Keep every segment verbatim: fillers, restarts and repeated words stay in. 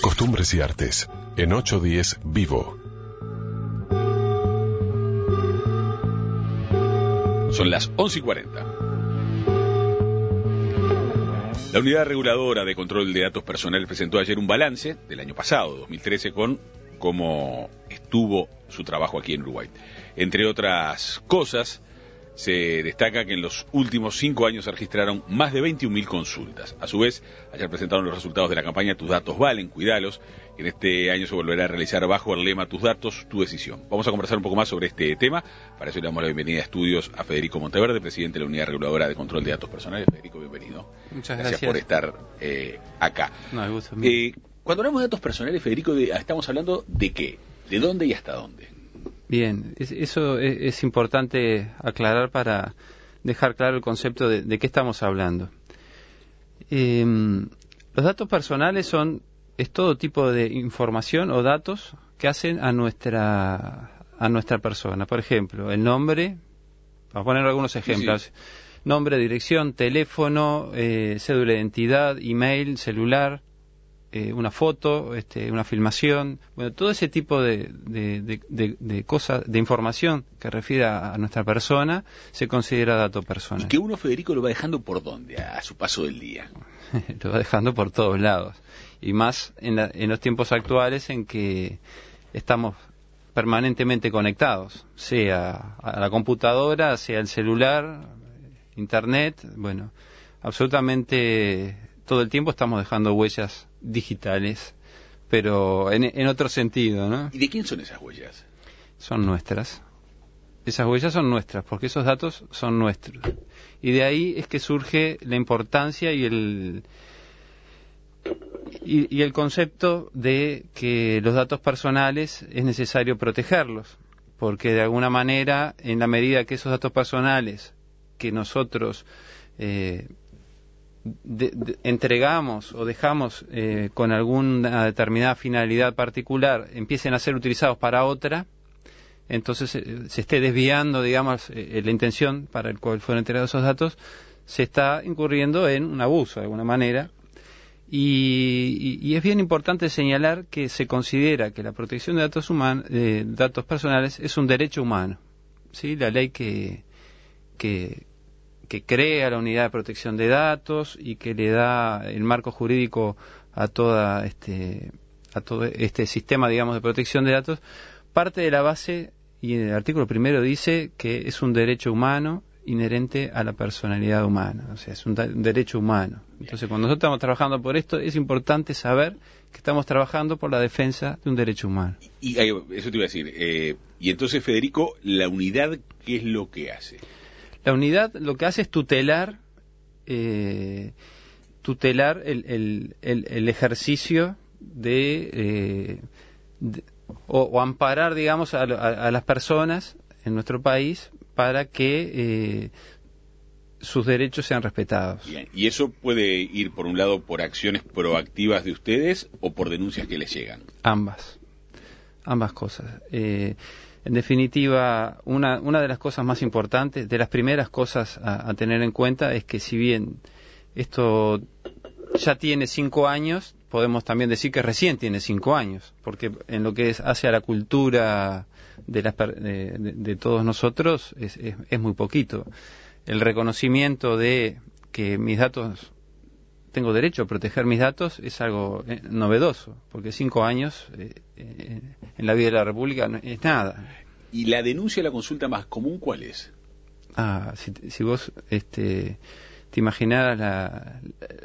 Costumbres y artes, en ocho diez Vivo. Son las once y cuarenta. La Unidad Reguladora de Control de Datos Personales presentó ayer un balance del año pasado, dos mil trece, con cómo estuvo su trabajo aquí en Uruguay. Entre otras cosas, se destaca que en los últimos cinco años se registraron más de veintiún mil consultas. A su vez, ayer presentaron los resultados de la campaña Tus datos valen, cuidalos. En este año se volverá a realizar bajo el lema Tus datos, tu decisión. Vamos a conversar un poco más sobre este tema. Para eso le damos la bienvenida a estudios a Federico Monteverde, presidente de la Unidad Reguladora de Control de Datos Personales. Federico, bienvenido. Muchas gracias. Gracias por estar eh, acá. No, el gusto es mío. Eh, cuando hablamos de datos personales, Federico, de, estamos hablando de qué, de dónde y hasta dónde. Bien, es, eso es, es importante aclarar para dejar claro el concepto de, de qué estamos hablando. Eh, los datos personales son es todo tipo de información o datos que hacen a nuestra a nuestra persona. Por ejemplo, el nombre, vamos a poner algunos ejemplos. Sí, sí. Nombre, dirección, teléfono, eh, cédula de identidad, email, celular, eh, una foto, este, una filmación, bueno, todo ese tipo de, de, de, de, de cosas, de información que refiere a, a nuestra persona, se considera dato personal. ¿Y que uno, Federico, lo va dejando por dónde, a su paso del día? Lo va dejando por todos lados. Y más en, la, en los tiempos actuales en que estamos permanentemente conectados, sea a la computadora, sea el celular, internet, bueno, absolutamente todo el tiempo estamos dejando huellas digitales, pero en, en otro sentido, ¿no? ¿Y de quién son esas huellas? Son nuestras. Esas huellas son nuestras, porque esos datos son nuestros. Y de ahí es que surge la importancia y el y, y el concepto de que los datos personales es necesario protegerlos, porque de alguna manera, en la medida que esos datos personales que nosotros eh, de, de, entregamos o dejamos eh, con alguna determinada finalidad particular empiecen a ser utilizados para otra, entonces eh, se esté desviando, digamos, eh, la intención para el cual fueron entregados esos datos, se está incurriendo en un abuso de alguna manera. Y, y, y es bien importante señalar que se considera que la protección de datos humanos, eh, datos personales es un derecho humano, ¿sí? La ley que, que que crea la unidad de protección de datos y que le da el marco jurídico a toda este a todo este sistema, digamos, de protección de datos, parte de la base, y el artículo primero dice que es un derecho humano inherente a la personalidad humana, o sea, es un, da- un derecho humano. Entonces, cuando nosotros estamos trabajando por esto, es importante saber que estamos trabajando por la defensa de un derecho humano. Y, y eso te iba a decir, eh, y entonces, Federico, la unidad, ¿qué es lo que hace? La unidad lo que hace es tutelar eh, tutelar el, el, el, el ejercicio de, eh, de o, o amparar, digamos, a, a, a las personas en nuestro país para que eh, sus derechos sean respetados. Bien. ¿Y eso puede ir, por un lado, por acciones proactivas de ustedes o por denuncias que les llegan? Ambas, ambas cosas. Eh, En definitiva, una, una de las cosas más importantes, de las primeras cosas a, a tener en cuenta es que si bien esto ya tiene cinco años, podemos también decir que recién tiene cinco años, porque en lo que es, hace a la cultura de, las, de, de, de todos nosotros es, es, es muy poquito. El reconocimiento de que mis datos, tengo derecho a proteger mis datos, es algo eh, novedoso, porque cinco años eh, eh, en la vida de la República no es nada. ¿Y la denuncia de la consulta más común cuál es? Ah, si, si vos este, te imaginaras la,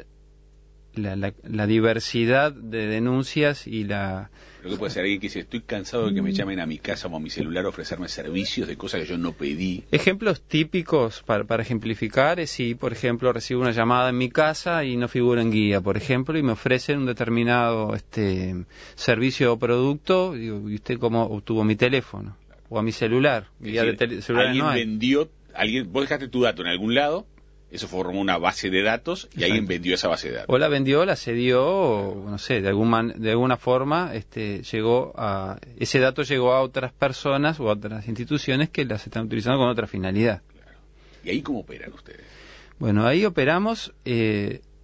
la, la, la diversidad de denuncias y la... Lo que puede ser alguien que dice, estoy cansado de que me llamen a mi casa o a mi celular a ofrecerme servicios de cosas que yo no pedí. Ejemplos típicos para, para ejemplificar es si, por ejemplo, recibo una llamada en mi casa y no figura en guía, por ejemplo, y me ofrecen un determinado este servicio o producto, digo, ¿y usted cómo obtuvo mi teléfono? O a mi celular. Guía de tele, celular alguien no hay. vendió, alguien, vos dejaste tu dato en algún lado, eso formó una base de datos y Exacto. alguien vendió esa base de datos. O la vendió, la cedió, o no sé, de, algún man, de alguna forma este, llegó a ese dato llegó a otras personas o a otras instituciones que las están utilizando con otra finalidad. Claro. ¿Y ahí cómo operan ustedes? Bueno, ahí operamos eh,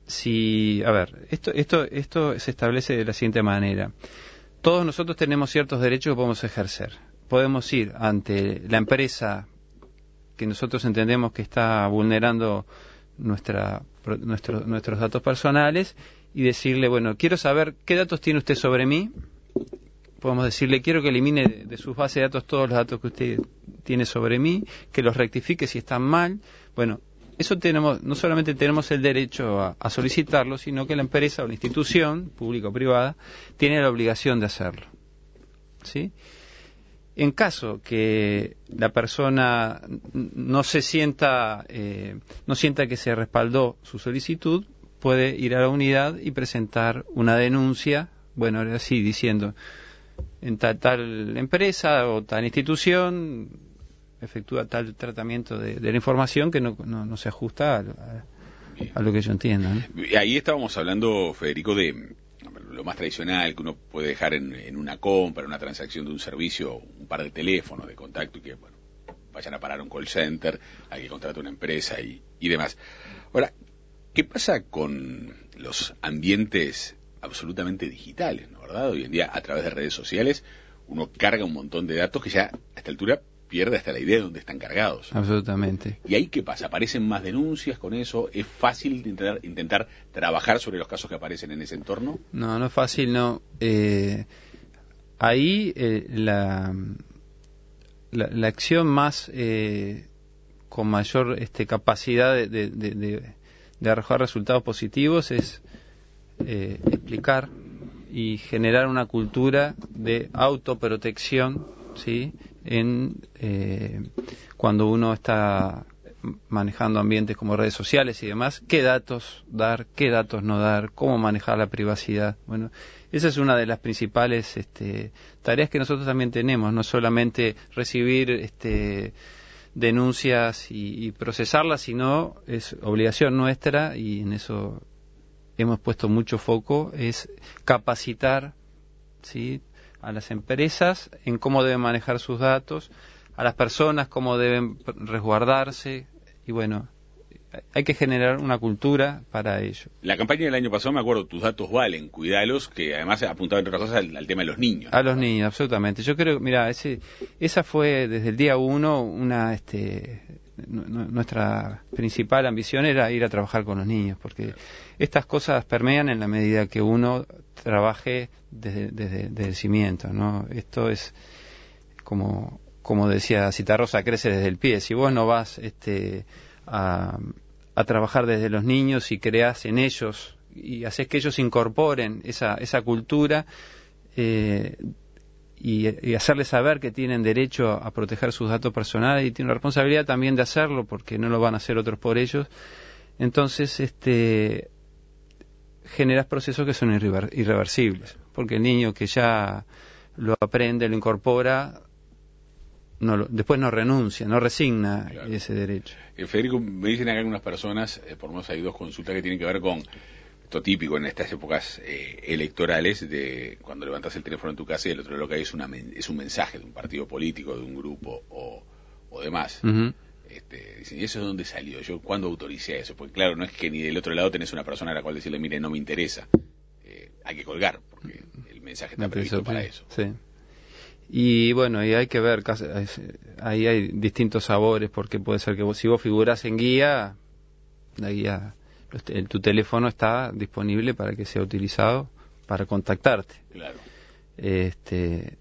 si, a ver, esto, esto, esto se establece de la siguiente manera. Todos nosotros tenemos ciertos derechos que podemos ejercer. Podemos ir ante la empresa que nosotros entendemos que está vulnerando nuestra, nuestro, nuestros datos personales y decirle, bueno, quiero saber qué datos tiene usted sobre mí. Podemos decirle, quiero que elimine de, de sus bases de datos todos los datos que usted tiene sobre mí, que los rectifique si están mal. Bueno, eso tenemos, no solamente tenemos el derecho a, a solicitarlo, sino que la empresa o la institución, pública o privada, tiene la obligación de hacerlo. ¿Sí? En caso que la persona no se sienta, eh, no sienta que se respaldó su solicitud, puede ir a la unidad y presentar una denuncia, bueno, ahora sí, diciendo, en tal, tal empresa o tal institución efectúa tal tratamiento de, de la información que no, no, no se ajusta a, a, a lo que yo entiendo, ¿no? Ahí estábamos hablando, Federico, de lo más tradicional que uno puede dejar en, en una compra, en una transacción de un servicio, un par de teléfonos de contacto y que, bueno, vayan a parar a un call center, hay que contratar una empresa y, y demás. Ahora, ¿qué pasa con los ambientes absolutamente digitales, ¿no, verdad? Hoy en día, a través de redes sociales, uno carga un montón de datos que ya a esta altura pierde hasta la idea de dónde están cargados. Absolutamente. ¿Y ahí qué pasa? ¿Aparecen más denuncias con eso? ¿Es fácil intentar, intentar trabajar sobre los casos que aparecen en ese entorno? No, no es fácil, no. Eh, ahí eh, la, la, la acción más eh, con mayor este, capacidad de, de, de, de, de arrojar resultados positivos es eh, explicar y generar una cultura de autoprotección, ¿sí? En eh, cuando uno está manejando ambientes como redes sociales y demás, qué datos dar, qué datos no dar, cómo manejar la privacidad. Bueno, esa es una de las principales este, tareas que nosotros también tenemos, no solamente recibir este, denuncias y, y procesarlas, sino es obligación nuestra, y en eso hemos puesto mucho foco, es capacitar, ¿sí?, a las empresas en cómo deben manejar sus datos, a las personas cómo deben resguardarse, y bueno, hay que generar una cultura para ello. La campaña del año pasado, me acuerdo, tus datos valen, cuidalos, que además apuntaba entre otras cosas al, al tema de los niños. A los niños, absolutamente. Yo creo, mira, ese, esa fue desde el día uno una, este, nuestra principal ambición era ir a trabajar con los niños, porque estas cosas permean en la medida que uno trabaje desde, desde, desde el cimiento, ¿no? Esto es como, como decía Citarrosa, crece desde el pie. Si vos no vas este, a, a trabajar desde los niños y creás en ellos y haces que ellos incorporen esa, esa cultura eh, y, y hacerles saber que tienen derecho a proteger sus datos personales y tienen la responsabilidad también de hacerlo porque no lo van a hacer otros por ellos, entonces este generas procesos que son irrever- irreversibles, porque el niño que ya lo aprende, lo incorpora, no lo, después no renuncia, no resigna, claro, ese derecho. Eh, Federico, me dicen acá algunas personas, eh, por lo menos hay dos consultas que tienen que ver con esto típico en estas épocas eh, electorales, de cuando levantas el teléfono en tu casa y el otro lo que hay es, una, es un mensaje de un partido político, de un grupo o, o demás. Uh-huh. Este, dicen, ¿y eso de dónde salió? ¿Yo cuándo autoricé eso? Porque claro, no es que ni del otro lado tenés una persona a la cual decirle, mire, no me interesa. Eh, hay que colgar, porque el mensaje está previsto para eso. Sí. Y bueno, y hay que ver, ahí hay distintos sabores, porque puede ser que vos, si vos figurás en guía, la guía, el, tu teléfono está disponible para que sea utilizado para contactarte. Claro. Este,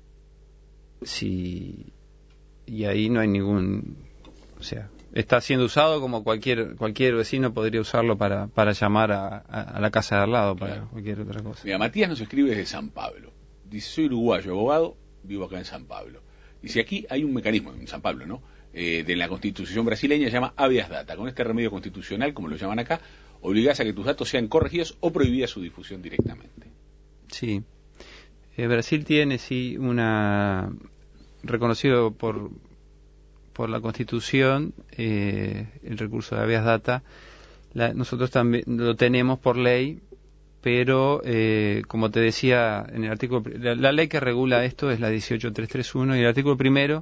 si, y ahí no hay ningún... O sea, está siendo usado como cualquier cualquier vecino podría usarlo para, para llamar a, a, a la casa de al lado, para claro, cualquier otra cosa. Mira, Matías nos escribe desde San Pablo. Dice, soy uruguayo, abogado, vivo acá en San Pablo. Dice, aquí hay un mecanismo, en San Pablo, ¿no?, eh, de la Constitución brasileña, se llama habeas data. Con este remedio constitucional, como lo llaman acá, obligás a que tus datos sean corregidos o prohibida su difusión directamente. Sí. Eh, Brasil tiene, sí, una... reconocido por... por la Constitución, eh, el recurso de habeas data, la, nosotros también lo tenemos por ley, pero eh, como te decía en el artículo, la, la ley que regula esto es la dieciocho mil trescientos treinta y uno, y el artículo primero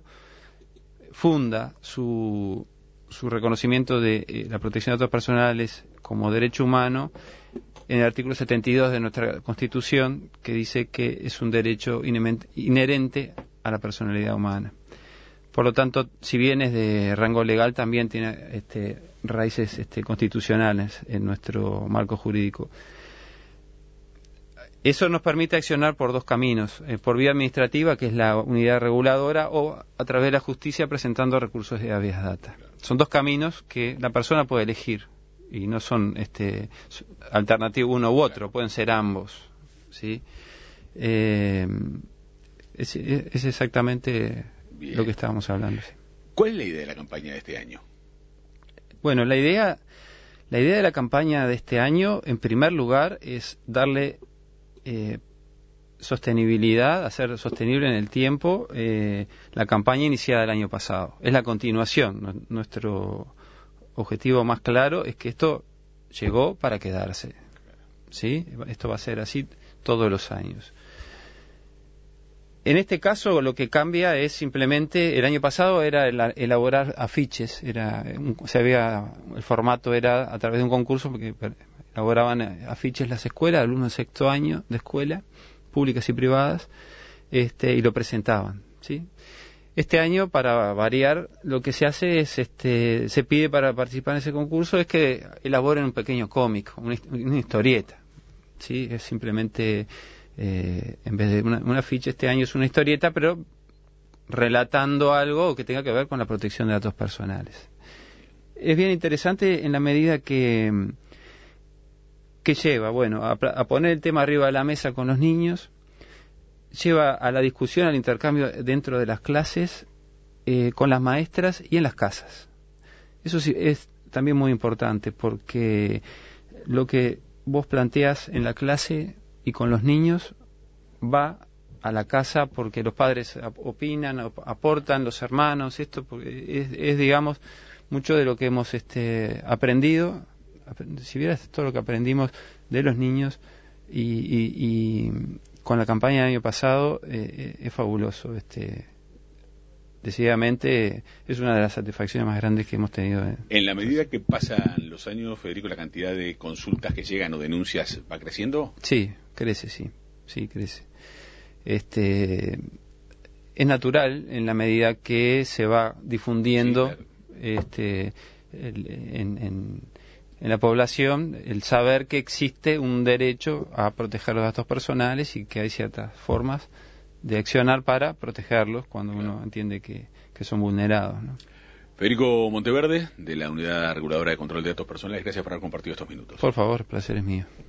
funda su, su reconocimiento de eh, la protección de datos personales como derecho humano en el artículo setenta y dos de nuestra Constitución, que dice que es un derecho inherente a la personalidad humana. Por lo tanto, si bien es de rango legal, también tiene este, raíces este, constitucionales en nuestro marco jurídico. Eso nos permite accionar por dos caminos, eh, por vía administrativa, que es la unidad reguladora, o a través de la justicia presentando recursos de habeas data. Son dos caminos que la persona puede elegir y no son este, alternativos uno u otro, pueden ser ambos, ¿sí? Eh, es, es exactamente Bien. Lo que estábamos hablando. ¿Sí? ¿Cuál es la idea de la campaña de este año? Bueno, la idea, la idea de la campaña de este año, en primer lugar, es darle Eh, sostenibilidad, hacer sostenible en el tiempo eh, la campaña iniciada el año pasado. Es la continuación. Nuestro objetivo más claro es que esto llegó para quedarse. ¿Sí? Esto va a ser así todos los años. En este caso lo que cambia es simplemente, el año pasado era elaborar afiches, era un, se había, el formato era a través de un concurso porque elaboraban afiches las escuelas, alumnos de sexto año de escuela, públicas y privadas, este, y lo presentaban, ¿sí? Este año, para variar, lo que se hace es, este, se pide para participar en ese concurso es que elaboren un pequeño cómic, una, una historieta, ¿sí? Es simplemente, eh, en vez de una, una afiche este año es una historieta, pero relatando algo que tenga que ver con la protección de datos personales. Es bien interesante en la medida que que lleva, bueno, a, a poner el tema arriba de la mesa con los niños, lleva a la discusión, al intercambio dentro de las clases, eh, con las maestras y en las casas. Eso sí es también muy importante, porque lo que vos planteas en la clase y con los niños va a la casa porque los padres opinan, aportan, los hermanos, esto porque es, es digamos, mucho de lo que hemos este, aprendido. Si vieras todo lo que aprendimos de los niños y, y, y con la campaña del año pasado, eh, es fabuloso. Este, decididamente es una de las satisfacciones más grandes que hemos tenido. En, en la medida que pasan los años, Federico, la cantidad de consultas que llegan o denuncias va creciendo. Sí, crece, sí, sí crece. Este, es natural en la medida que se va difundiendo, sí, claro. este, el, en, en en la población el saber que existe un derecho a proteger los datos personales y que hay ciertas formas de accionar para protegerlos cuando uno entiende que, que son vulnerados, ¿no? Federico Monteverde, de la Unidad Reguladora de Control de Datos Personales, gracias por haber compartido estos minutos. Por favor, el placer es mío.